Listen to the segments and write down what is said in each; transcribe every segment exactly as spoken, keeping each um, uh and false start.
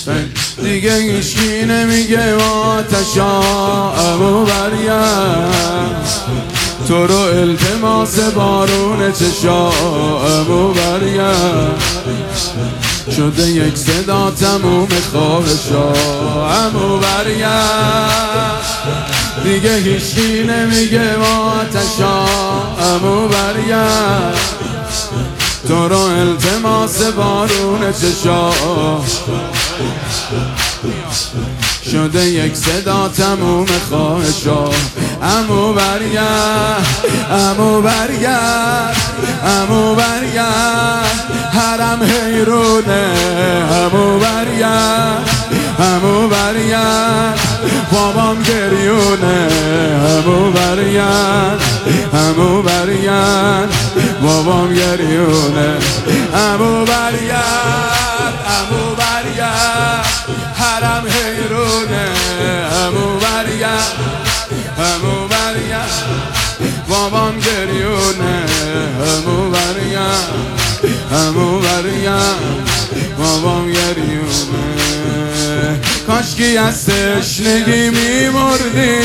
دیگه هیچکی نمیگه آتشا امو برگرد، تو رو التماس بارون چشا امو برگرد، شده یک صدا تموم خواهشا امو برگرد، دیگه هیچکی نمیگه آتشا امو برگرد، تو رو التماس بارون چشا شده یک صدا تموم خواهشا امو برگرد، امو برگرد، امو برگرد، حرم حیرونه امو برگرد، امو برگرد، بابام گریونه امو برگرد، امو برگرد، بابام گریونه امو برگرد، امو برگرد، حرم حیرونه امو برگرد، امو برگرد، بابام گریونه امو برگرد، امو برگرد، بابام گریونه. کاشکی از تشنگی میمردی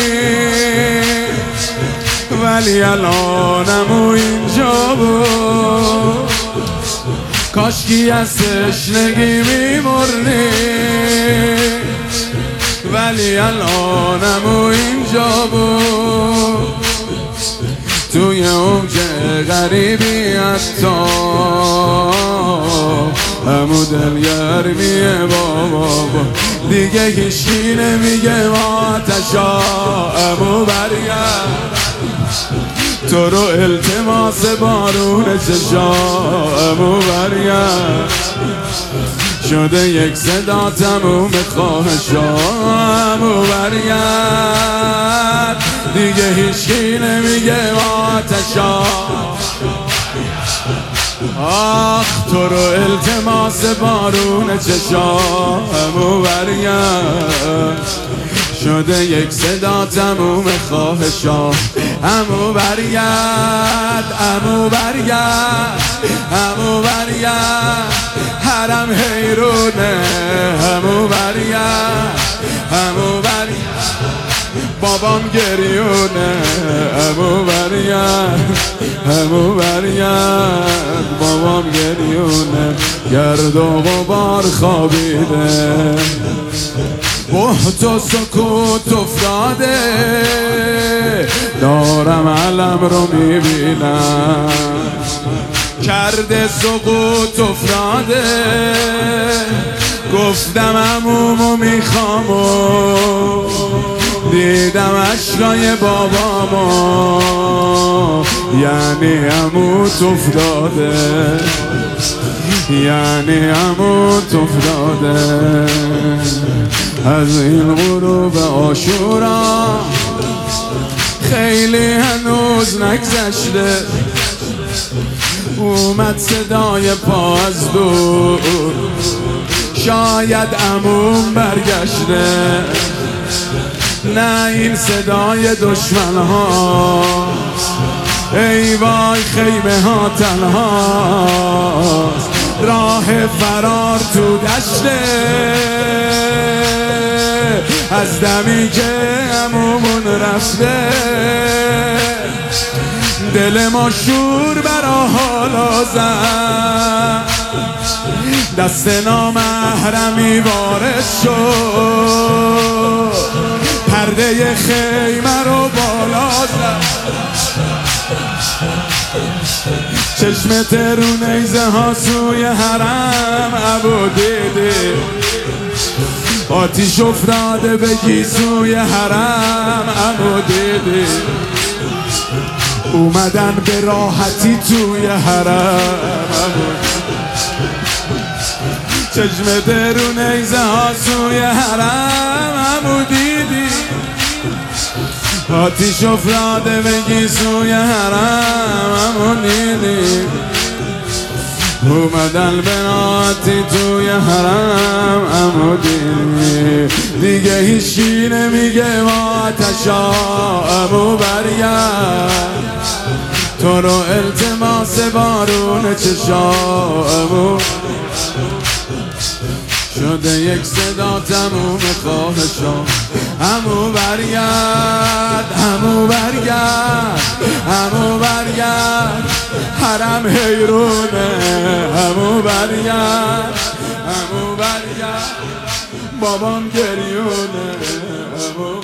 ولی الانم اینجا بود، کاشکی از تشنگی میمردی ولی الانم اینجا بود، توی اوج غریبیت تا همو دلگرمیه بابا، دیگه هیچکی نمیگه آتشا امو برگرد، تو رو التماس بارون چشا امو برگرد، شده یک صدا تموم خواهشا امو برگرد، دیگه هیچکی نمیگه آتشا، آخ تو رو التماس بارون چشا امو برگرد، شده یک صدا تموم خواهشا امو برگرد، امو برگرد، امو برگرد، حرم حیرونه امو برگرد، امو برگرد، بابام گریونه امو برگرد، امو برگرد، بابام گریونه، گرد و غبار خوابیده بحت و سکوت افتاده، دارم علم رو میبینم کرده سقوط افتاده، گفتم عمومو میخوام و دیدم عشقای بابامو، یعنی عموت افتاده، یعنی عموت افتاده، از این غروب عاشورا خیلی هنوز نگذشته، اومد صدای پا از دور، شاید عموم برگشته، نه این صدای دشمن ها، ای وای خیمه ها تنهاست، راه فرار تو دشته، از دمی که عمومون رفته، دل ما شور برا حالا زد، دست نامحرمی وارد شد، پرده خیمه رو بالا زد، چشمت رو نیزه ها سوی حرم ابو دیدی، آتیش افتاده بگی سوی حرم ابو دیدی، اومدن به راحتی توی حرم ابو چشمت رو نیزه ها سوی حرم ابو دیدی، آتیش افتاده بگی سوی حرم ابو دیدی، اومدن به راحتی توی حرم ابو دیدی، دیگه هیچی نمیگه آتشا ابو برگرد، تو رو التماس بارون چشا ابو شده یک صدا تموم خواهشان. همو برگرد همو برگرد همو برگرد حرم حیرونه. همو برگرد همو برگرد بابام گریونه. همو